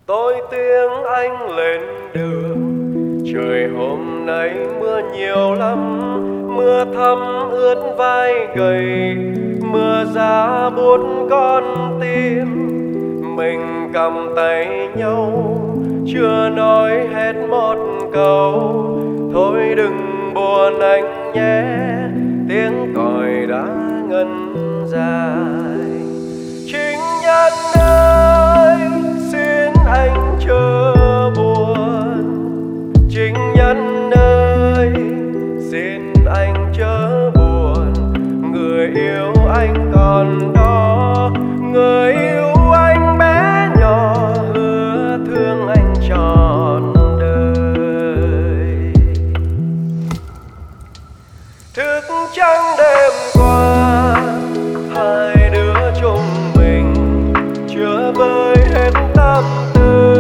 Tôi tiếng anh lên đường. Trời hôm nay mưa nhiều lắm, mưa thấm ướt vai gầy, mưa giá buốt con tim. Mình cầm tay nhau, chưa nói hết một câu. Thôi đừng buồn anh nhé, tiếng còi đã ngân dài. Chính nhân ơi, xin anh chớ buồn. Chính nhân ơi, xin anh chớ buồn. Người yêu anh còn đó, người yêu anh bé nhỏ, hứa thương anh trọn đời. Thức trắng đêm qua, hai đứa chúng mình chưa vơi hết tâm tư.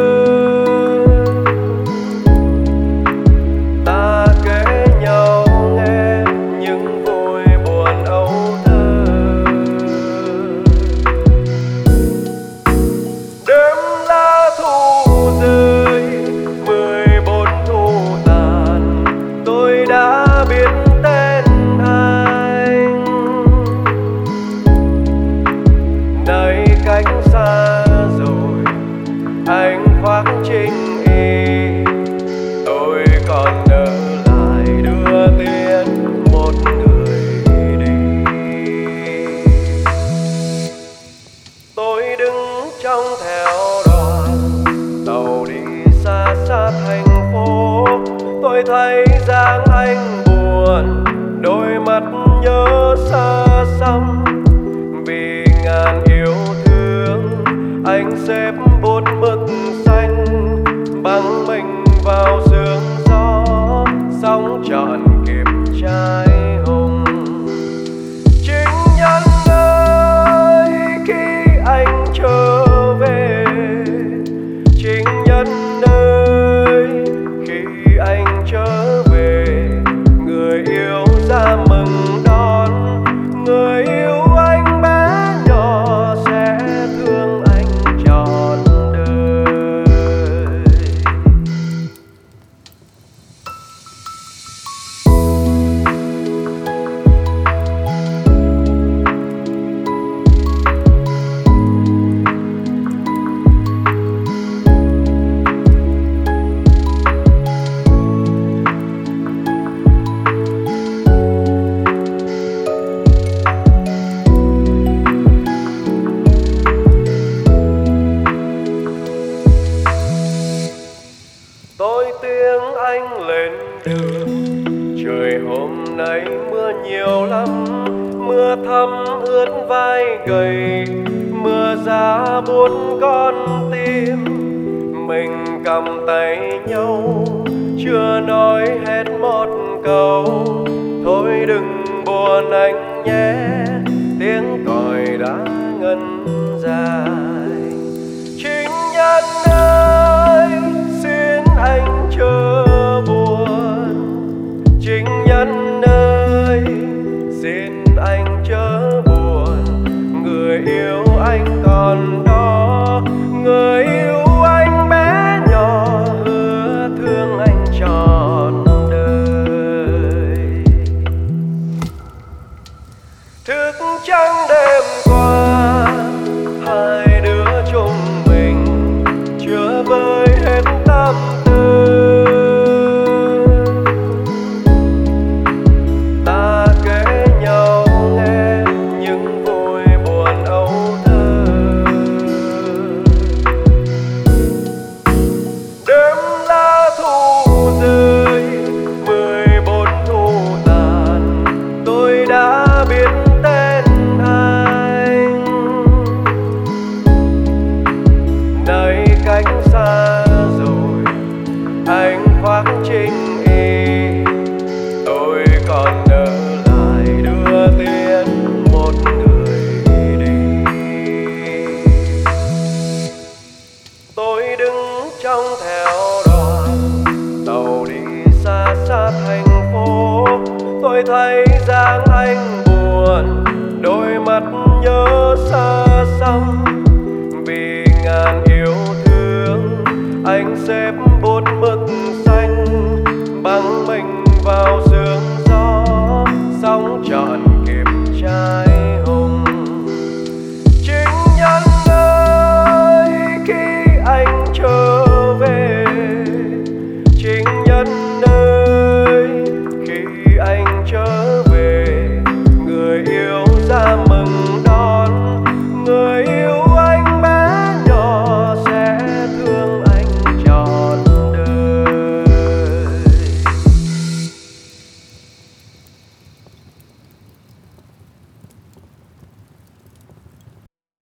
Ta kể nhau nghe những vui buồn âu thơ. Đêm lá thu rơi, 14 thu tàn, tôi đã biết tên anh. Nay cách xa rồi, anh khoác chinh y, tôi còn ở lại đưa tiễn một người đi. Tôi đứng trong theo đoàn tàu đi xa xa thành phố. Tôi thấy dáng anh buồn, đôi mắt nhớ xa xăm. Vì ngàn yêu thương, anh xếp bút mực xanh, băng mình vào sương gió, sóng trọn kịp trai hùng. Chính nhân ơi, khi anh trở về. Chính nhân ơi, khi anh trở về. Người yêu ra mừng đón, người yêu anh bé nhỏ sẽ thương anh trọn đời. Tôi tiếng anh lên đường. Trời hôm nay mưa nhiều lắm, mưa thấm ướt vai gầy, mưa giá buốt con tim. Mình cầm tay nhau, chưa nói hết một câu. Thôi đừng buồn anh nhé, tiếng còi đã ngân dài. Chính nhân ơi, xin anh chớ buồn. Chính nhân ơi, xin anh chớ buồn. Người yêu anh còn đó, người yêu anh bé nhỏ, hứa thương anh trọn đời. Thức trắng đêm qua, hai đứa chúng mình chưa vơi hết tâm tư. Ta kể nhau nghe những vui buồn âu thơ. Đêm lá thu rơi, 14 thu tàn, tôi đã biết tên anh. Nay cách xa rồi, anh khoác chinh y, tôi còn ở lại đưa tiễn một người đi. Tôi đứng trong theo đoàn tàu đi xa xa thành phố. Tôi thấy dáng anh buồn, đôi mắt nhớ xa xăm. Vì ngàn yêu thương, xếp bối